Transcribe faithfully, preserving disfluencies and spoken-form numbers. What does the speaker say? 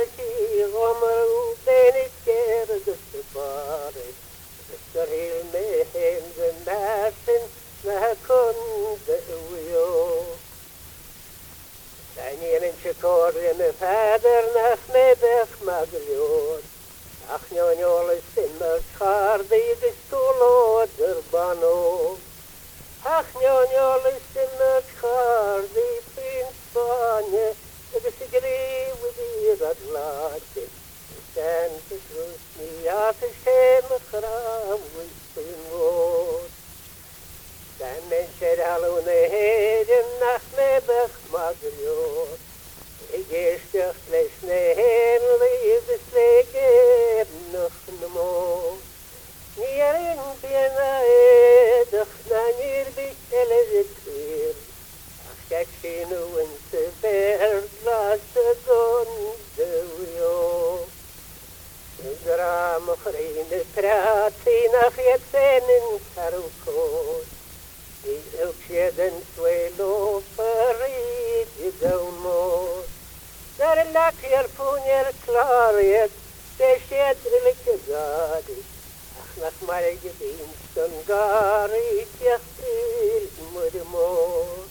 Lassie, Rommel, ben ik keer de baren. Er heel me heen de nassen, na kon de ujo. Zijn hier in Chicago, mijn vader, nach me weg magliot. Ach, njonjol is in mijn schaar, die de stoel der bano. Ach, njonjol is in mijn schaar, die in Spanje. Het is geschreven die dat laatje. En het rust niet uit de scheme graam, is in woord. Zijn mensen hallo heden, nacht me weg magliot. Ik eerst echt les neen, liefde sleken nog een moord. Niet in bijna edig, na niet bestellen het weer. Ach, kijk, zie nu in te ver, laat ze gonde ujo. Ik raam vrienden praat, zie nach je zenen tarukot. Ik ook je den suelo, verriet je downmoot. Daar lak je punjer klaarheid, de schedelijke gadi. Ach, nach mij gedienst, dan gar ik je stil, moeder moot.